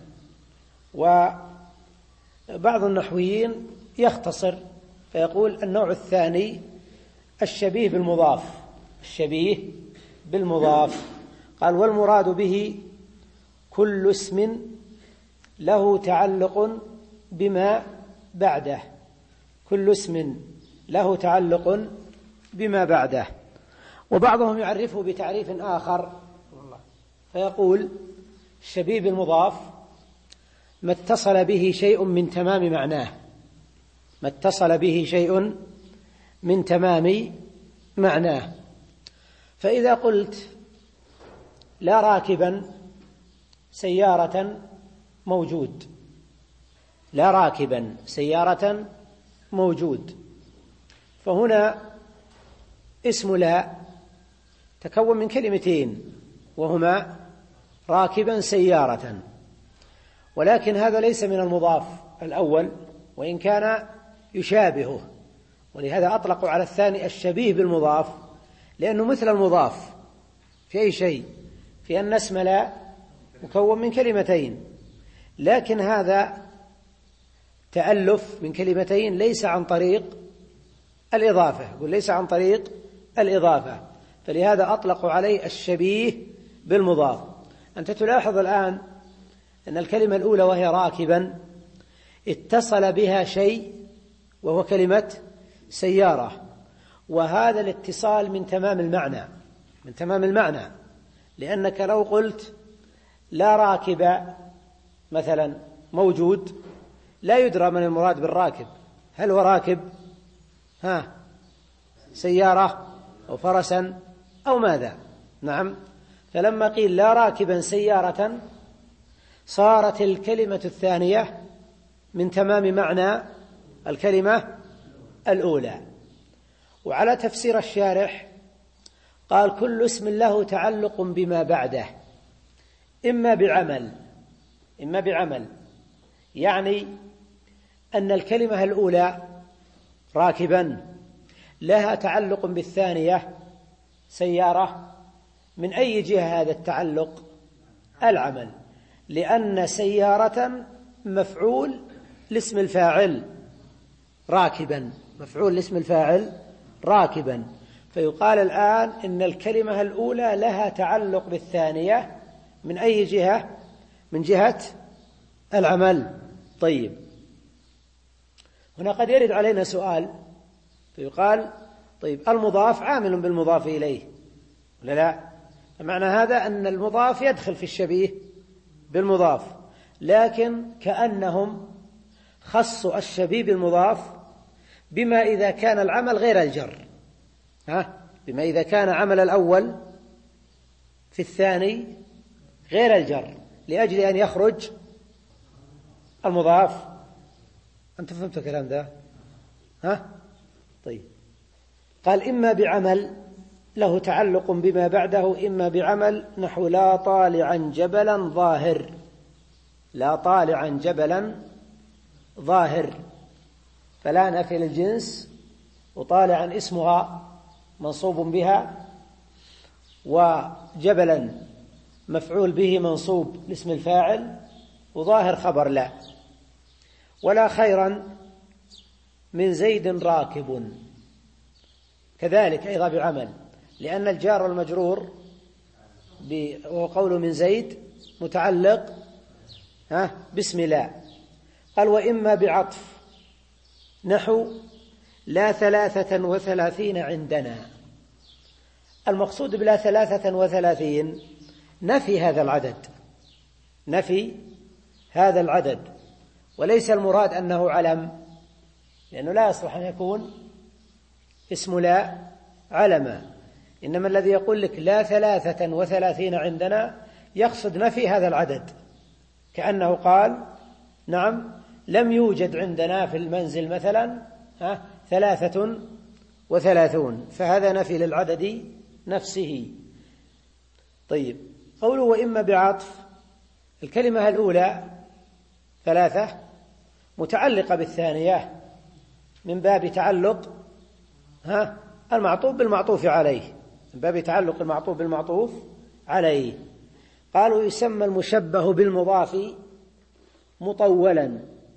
وبعض النحويين يختصر فيقول النوع الثاني الشبيه بالمضاف، الشبيه بالمضاف. قال والمراد به كل اسم له تعلق بما بعده، كل اسم له تعلق بما بعده. وبعضهم يعرفه بتعريف آخر فيقول الشبيه بالمضاف ما اتصل به شيء من تمام معناه، ما اتصل به شيء من تمام معناه. فإذا قلت لا راكبا سيارة موجود، لا راكبا سيارة موجود، فهنا اسم لا تكون من كلمتين وهما راكبا سيارة، ولكن هذا ليس من المضاف الأول وإن كان يشابهه، ولهذا أطلقوا على الثاني الشبيه بالمضاف لأنه مثل المضاف في أي شيء، في أن اسم لا مكون من كلمتين، لكن هذا تألف من كلمتين ليس عن طريق الإضافة، يقول ليس عن طريق الإضافة، فلهذا أطلقوا عليه الشبيه بالمضاف. أنت تلاحظ الآن أن الكلمة الأولى وهي راكبا اتصل بها شيء وهو كلمة سيارة، وهذا الاتصال من تمام المعنى، من تمام المعنى، لأنك لو قلت لا راكب مثلا موجود لا يدرى من المراد بالراكب، هل هو راكب ها سيارة أو فرسا أو ماذا؟ نعم. فلما قيل لا راكبا سيارة صارت الكلمة الثانية من تمام معنى الكلمة الأولى. وعلى تفسير الشارح قال كل اسم له تعلق بما بعده إما بعمل إما بعمل، يعني أن الكلمة الأولى راكبا لها تعلق بالثانية سيارة، من أي جهة هذا التعلق؟ العمل، لأن سيارة مفعول لاسم الفاعل راكبا، مفعول لاسم الفاعل راكبا، فيقال الآن إن الكلمة الأولى لها تعلق بالثانية من أي جهة؟ من جهة العمل. طيب، هنا قد يرد علينا سؤال فيقال طيب المضاف عامل بالمضاف إليه ولا لا؟ معنى هذا أن المضاف يدخل في الشبيه بالمضاف، لكن كأنهم خصوا الشبيه بالمضاف بما إذا كان العمل غير الجر، ها؟ بما إذا كان عمل الأول في الثاني غير الجر، لأجل أن يخرج المضاف. أنت فهمت الكلام ده؟ ها؟ طيب، قال إما بعمل له تعلق بما بعده، إما بعمل نحو لا طالعا جبلا ظاهر، لا طالعا جبلا ظاهر، فلا نفي للجنس، وطالعا اسمها منصوب بها، وجبلا مفعول به منصوب لاسم الفاعل، وظاهر خبر لا. ولا خيرا من زيد راكب، كذلك أيضا بعمل، لأن الجار والمجرور وقوله من زيد متعلق ها باسم لا. قال وإما بعطف نحو لا ثلاثة وثلاثين عندنا. المقصود بلا ثلاثة وثلاثين نفي هذا العدد، نفي هذا العدد، وليس المراد أنه علم، لأنه لا يصلح أن يكون اسم لا علما، إنما الذي يقول لك لا ثلاثة وثلاثين عندنا يقصد نفي هذا العدد، كأنه قال نعم لم يوجد عندنا في المنزل مثلا ها ثلاثة وثلاثون، فهذا نفي للعدد نفسه. طيب، قوله وإما بعطف، الكلمة الأولى ثلاثة متعلقة بالثانية من باب تعلق ها المعطوف بالمعطوف عليه، من باب تعلق المعطوف بالمعطوف عليه. قالوا يسمى المشبه بالمضاف مطولا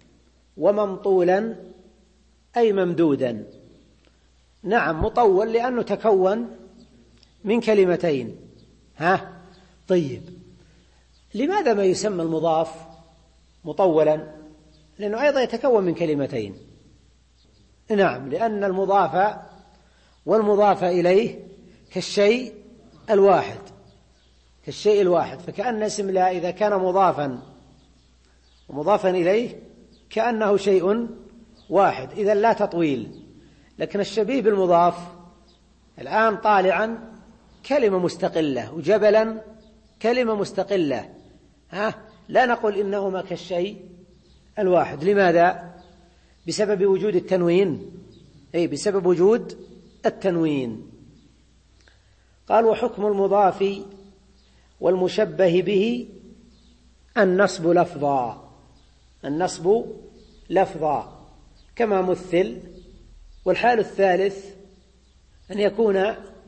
وممطولا أي ممدودا. نعم مطول لأنه تكون من كلمتين. ها طيب، لماذا ما يسمى المضاف مطولا؟ لأنه أيضا يتكون من كلمتين. نعم، لأن المضاف والمضاف إليه كالشيء الواحد، كالشيء الواحد، فكأن اسم لا إذا كان مضافا ومضافا إليه كأنه شيء واحد، إذا لا تطويل. لكن الشبيه بالمضاف الآن طالعا كلمة مستقلة وجبلا كلمة مستقلة، ها لا نقول إنهما كالشيء الواحد. لماذا؟ بسبب وجود التنوين، أي بسبب وجود التنوين. قال وحكم المضاف والمشبه به النصب لفظا، النصب لفظا كما مثل. والحال الثالث أن يكون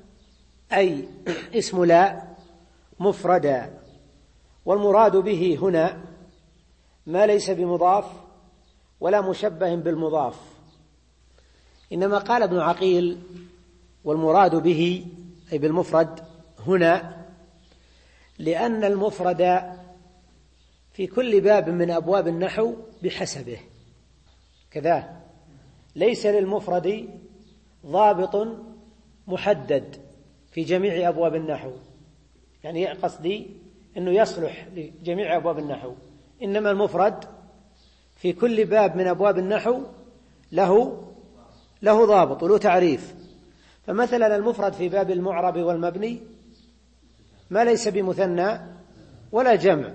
أي اسم لا مفردا، والمراد به هنا ما ليس بمضاف ولا مشبه بالمضاف. إنما قال ابن عقيل والمراد به أي بالمفرد هنا لأن المفرد في كل باب من أبواب النحو بحسبه، كذا ليس للمفرد ضابط محدد في جميع أبواب النحو، يعني قصدي أنه يصلح لجميع أبواب النحو، إنما المفرد في كل باب من أبواب النحو له له ضابط وله تعريف. فمثلا المفرد في باب المعرب والمبني ما ليس بمثنى ولا جمع.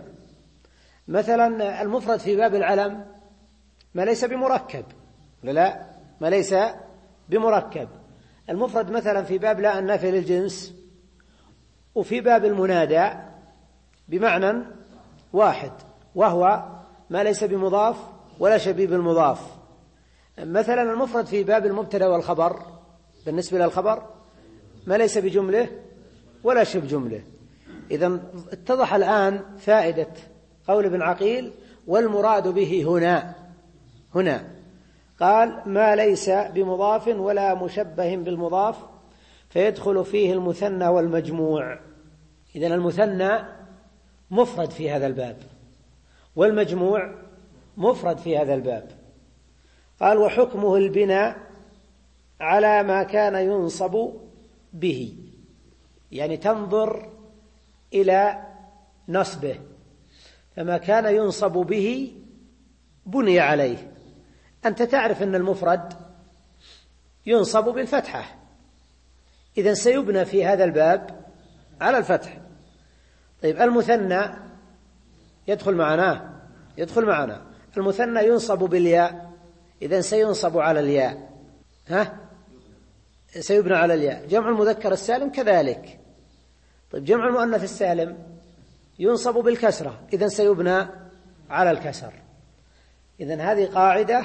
مثلا المفرد في باب العلم ما ليس بمركب، لا ما ليس بمركب. المفرد مثلا في باب لا النافي للجنس وفي باب المنادى بمعنى واحد، وهو ما ليس بمضاف ولا شبيه بالمضاف. مثلا المفرد في باب المبتدا والخبر بالنسبة للخبر ما ليس بجمله ولا شبه جمله. إذن اتضح الآن فائدة قول ابن عقيل والمراد به هنا هنا قال ما ليس بمضاف ولا مشبه بالمضاف فيدخل فيه المثنى والمجموع. إذن المثنى مفرد في هذا الباب والمجموع مفرد في هذا الباب. قال وحكمه البناء على ما كان ينصب به، يعني تنظر إلى نصبه، فما كان ينصب به بني عليه. أنت تعرف أن المفرد ينصب بالفتحة، إذن سيبنى في هذا الباب على الفتح. طيب المثنى يدخل معنا يدخل معنا المثنى ينصب بالياء، إذن سينصب على الياء، ها سيبنى على الياء. جمع المذكر السالم كذلك. طيب جمع المؤنث السالم ينصب بالكسرة، إذن سيبنى على الكسر. إذن هذه قاعدة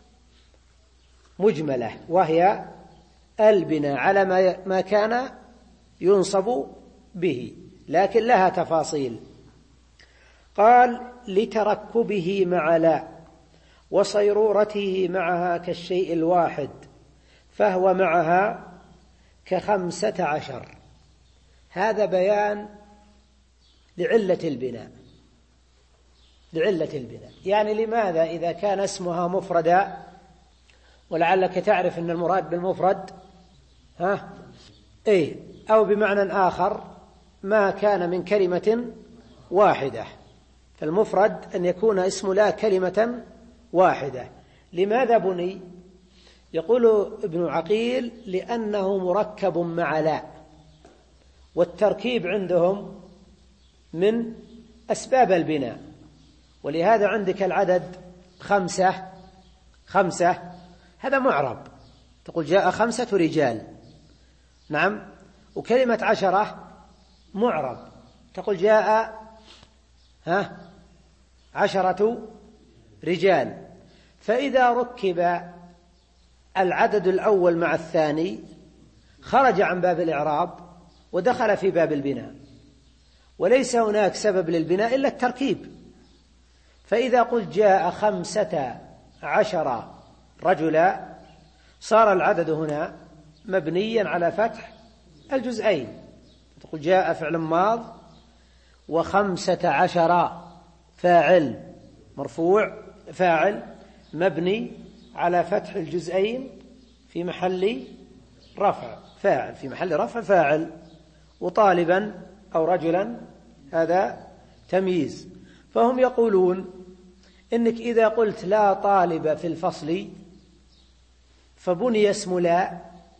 مجملة، وهي البناء على ما كان ينصب به، لكن لها تفاصيل. قال لتركبه مع لا وصيرورته معها كالشيء الواحد فهو معها كخمسة عشر. هذا بيان لعلة البناء لعلة البناء يعني لماذا إذا كان اسمها مفردا، ولعلك تعرف أن المراد بالمفرد ها إيه أو بمعنى آخر ما كان من كلمة واحدة، فالمفرد أن يكون اسم لا كلمة واحدة. لماذا بني؟ يقول ابن عقيل لأنه مركب مع لا، والتركيب عندهم من أسباب البناء، ولهذا عندك العدد خمسة خمسة هذا معرب، تقول جاء خمسة رجال، نعم. وكلمة عشرة معرب، تقول جاء ها عشرة رجال. فإذا ركب العدد الأول مع الثاني خرج عن باب الإعراب ودخل في باب البناء، وليس هناك سبب للبناء إلا التركيب. فإذا قلت جاء خمسة عشر رجلا صار العدد هنا مبنيا على فتح الجزئين، تقول جاء فعل ماض وخمسة عشر فاعل مرفوع فاعل مبني على فتح الجزئين في محل رفع فاعل في محل رفع فاعل، وطالبا أو رجلا هذا تمييز. فهم يقولون إنك إذا قلت لا طالب في الفصل فبني اسم لا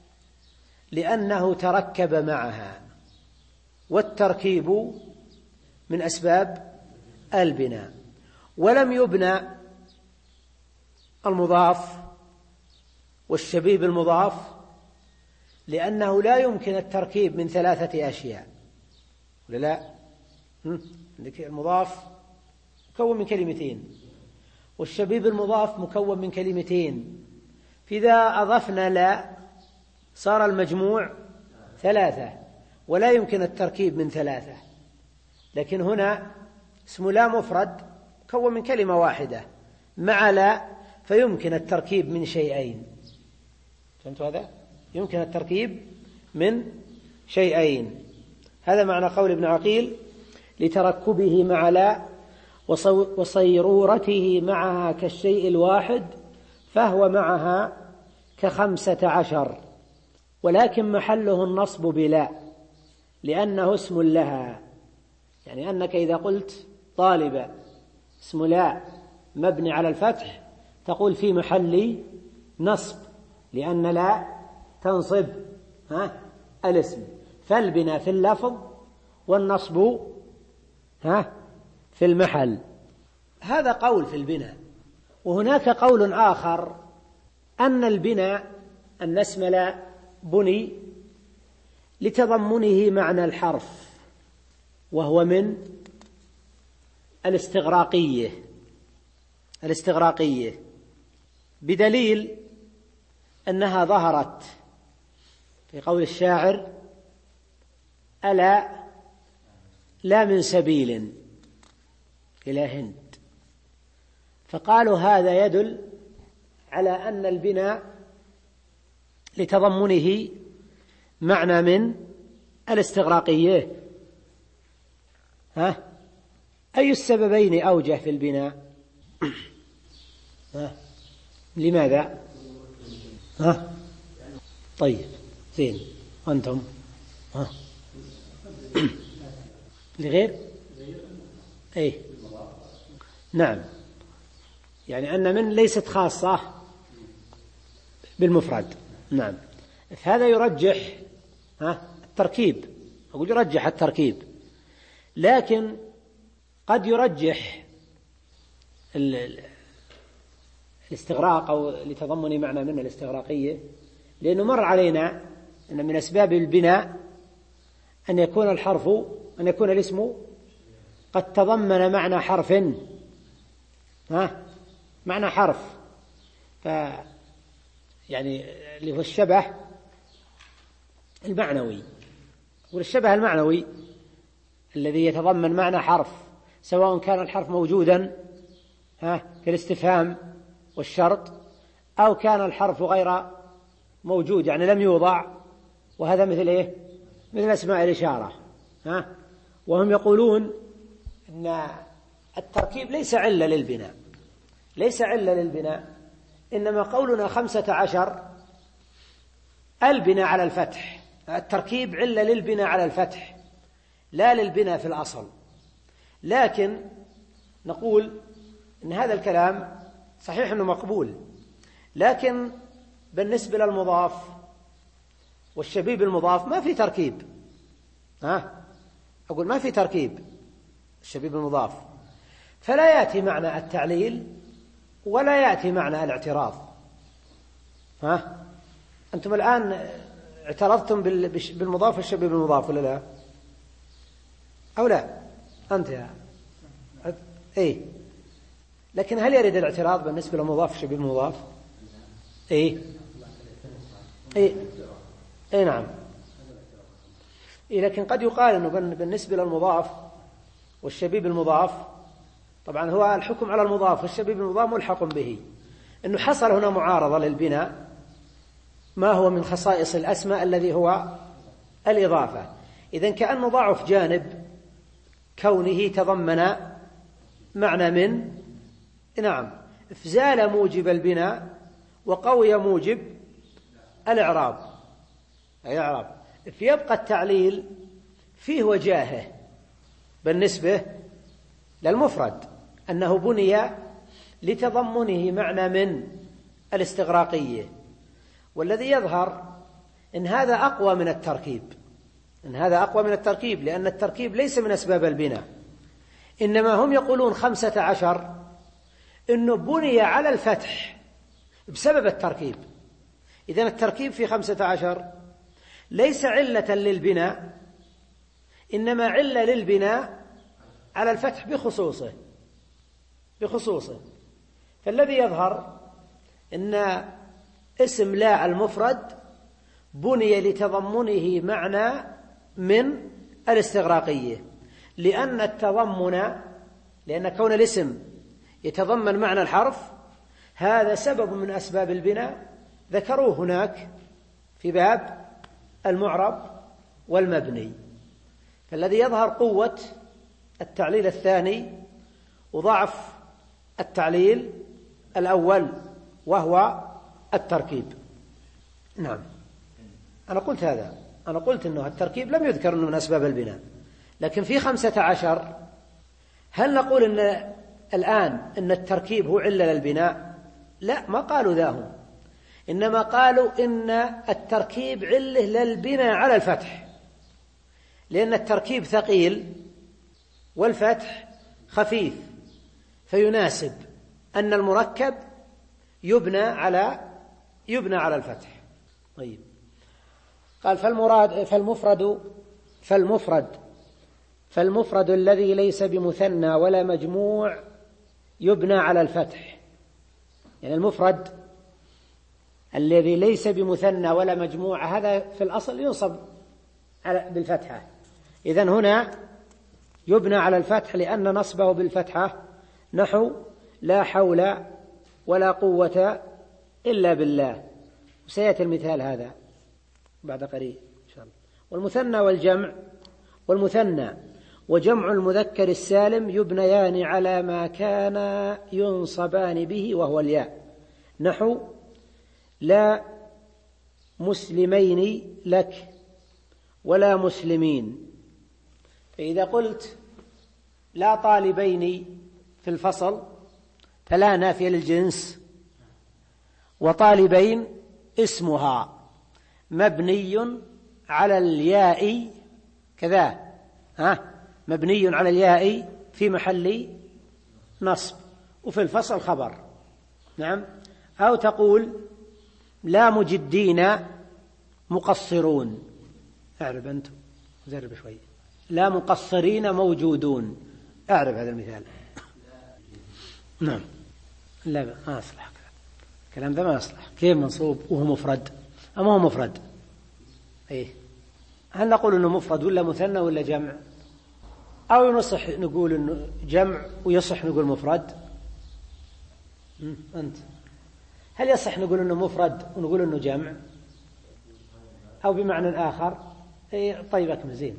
لأنه تركب معها، والتركيب من أسباب البناء. ولم يبنى المضاف والشبيه بالمضاف لأنه لا يمكن التركيب من ثلاثة أشياء، ولا لا؟ عندك المضاف مكون من كلمتين، والشبيه بالمضاف مكون من كلمتين، فإذا أضفنا لا صار المجموع ثلاثة، ولا يمكن التركيب من ثلاثة. لكن هنا اسم لا مفرد مكون من كلمة واحدة مع لا، فيمكن التركيب من شيئين. فهمت هذا؟ يمكن التركيب من شيئين. هذا معنى قول ابن عقيل لتركبه مع لا وصيرورته معها كالشيء الواحد فهو معها كخمسة عشر، ولكن محله النصب بلا لأنه اسم لها. يعني أنك إذا قلت طالب اسم لا مبني على الفتح تقول في محل نصب، لأن لا تنصب ها الاسم، فالبناء في اللفظ والنصب ها في المحل. هذا قول في البناء. وهناك قول آخر أن البناء أن اسم لا بني لتضمنه معنى الحرف، وهو من الاستغراقية الاستغراقية بدليل أنها ظهرت في قول الشاعر ألا لا من سبيل إلى هند، فقالوا هذا يدل على أن البناء لتضمنه معنى من الاستغراقية. ها؟ أي السببين أوجه في البناء؟ ها؟ لماذا؟ ها؟ طيب زين، أنتم؟ ها؟ لغير؟ أي نعم، يعني أن من ليست خاصة بالمفرد. نعم، هذا يرجح ها التركيب، أقول يرجح التركيب، لكن قد يرجح الاستغراق أو لتضمن معنى من الاستغراقية، لأنه مر علينا أن من أسباب البناء أن يكون الحرف أن يكون الاسم قد تضمن معنى حرف، ها معنى حرف، ف يعني اللي هو الشبه المعنوي، والشبه المعنوي الذي يتضمن معنى حرف، سواء كان الحرف موجودا ها كالاستفهام والشرط، أو كان الحرف غير موجود يعني لم يوضع، وهذا مثل إيه؟ مثل أسماء الإشارة. ها؟ وهم يقولون أن التركيب ليس علة للبناء، ليس علة للبناء، إنما قولنا خمسة عشر البناء على الفتح، التركيب علة للبناء على الفتح لا للبناء في الأصل. لكن نقول إن هذا الكلام صحيح أنه مقبول، لكن بالنسبة للمضاف والشبيب المضاف ما في تركيب. ها؟ أقول ما في تركيب الشبيب المضاف، فلا يأتي معنى التعليل ولا يأتي معنى الاعتراض. ها؟ أنتم الآن اعترضتم بالمضاف والشبيب المضاف ولا لا؟ أو لا؟ أنت يا إيه، لكن هل يرد الاعتراض بالنسبة للمضاف والشبيب المضاف؟ إيه إيه إيه نعم إيه، لكن قد يقال أنه بالنسبة للمضاف والشبيب المضاف، طبعا هو الحكم على المضاف والشبيب المضاف ملحق به، أنه حصل هنا معارضة للبناء ما هو من خصائص الأسماء الذي هو الإضافة. إذن كأنه ضعف جانب كونه تضمن معنى من، نعم، زال موجب البناء وقوي موجب الإعراب الإعراب فيبقى التعليل فيه وجاهه بالنسبة للمفرد، أنه بني لتضمنه معنى من الاستغراقية، والذي يظهر إن هذا أقوى من التركيب، إن هذا أقوى من التركيب، لأن التركيب ليس من أسباب البناء، إنما هم يقولون خمسة عشر إنه بني على الفتح بسبب التركيب. إذن التركيب في خمسة عشر ليس علة للبناء، إنما علة للبناء على الفتح بخصوصه بخصوصه فالذي يظهر إن اسم لا المفرد بني لتضمنه معنى من الاستغراقية، لأن التضمن لأن كون الاسم يتضمن معنى الحرف هذا سبب من أسباب البناء ذكروه هناك في باب المعرب والمبني. فالذي يظهر قوة التعليل الثاني وضعف التعليل الأول وهو التركيب. نعم، أنا قلت هذا، أنا قلت أنه التركيب لم يذكر أنه من أسباب البناء، لكن في خمسة عشر هل نقول أن الآن أن التركيب هو علة للبناء؟ لا، ما قالوا ذاهم، إنما قالوا إن التركيب علة للبناء على الفتح، لأن التركيب ثقيل والفتح خفيف، فيناسب أن المركب يبنى على يبنى على الفتح. طيب، قال فالمراد فالمفرد فالمفرد فالمفرد الذي ليس بمثنى ولا مجموع يبنى على الفتح. يعني المفرد الذي ليس بمثنى ولا مجموع هذا في الأصل ينصب بالفتحة، إذن هنا يبنى على الفتح لأن نصبه بالفتحة نحو لا حول ولا قوة إلا بالله. وسيأتي المثال هذا بعد قليل إن شاء الله. والمثنى والجمع والمثنى وجمع المذكر السالم يبنيان على ما كان ينصبان به وهو الياء، نحو لا مسلمين لك ولا مسلمين. فإذا قلت لا طالبين في الفصل فلا نافية للجنس، وطالبين اسمها مبني على الياء كذا ها مبني على الياء في محل نصب، وفي الفصل خبر. نعم. أو تقول لا مجدين مقصرون، اعرف أنت زرب شوي، لا مقصرين موجودون، اعرف هذا المثال. نعم. لا ما أصلح الكلام ذا، ما أصلح. كيف منصوب وهو مفرد؟ أما هو مفرد. إيه، هل نقول إنه مفرد ولا مثنى ولا جمع؟ أو يصح نقول إنه جمع ويصح نقول مفرد؟ أنت هل يصح نقول إنه مفرد ونقول إنه جمع، أو بمعنى آخر؟ إيه طيب أكمل زين.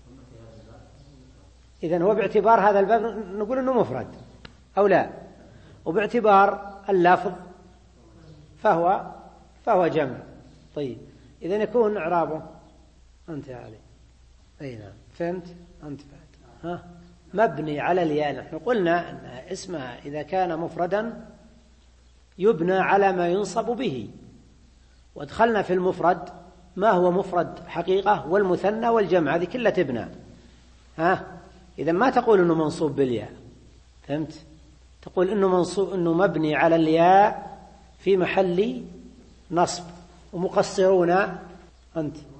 إذن هو باعتبار هذا الباب نقول إنه مفرد أو لا، وباعتبار اللفظ فهو فهو جمع. طيب إذن يكون إعرابه أنت يا علي. أي نعم فهمت أنت بعد. ها مبني على الياء. نحن قلنا أن اسمها إذا كان مفردا يبنى على ما ينصب به، وادخلنا في المفرد ما هو مفرد حقيقة والمثنى والجمع، هذه كلها تبنى. ها إذا ما تقول إنه منصوب بالياء، فهمت؟ تقول إنه منصوب إنه مبني على الياء في محل نصب. ومقصرون أنت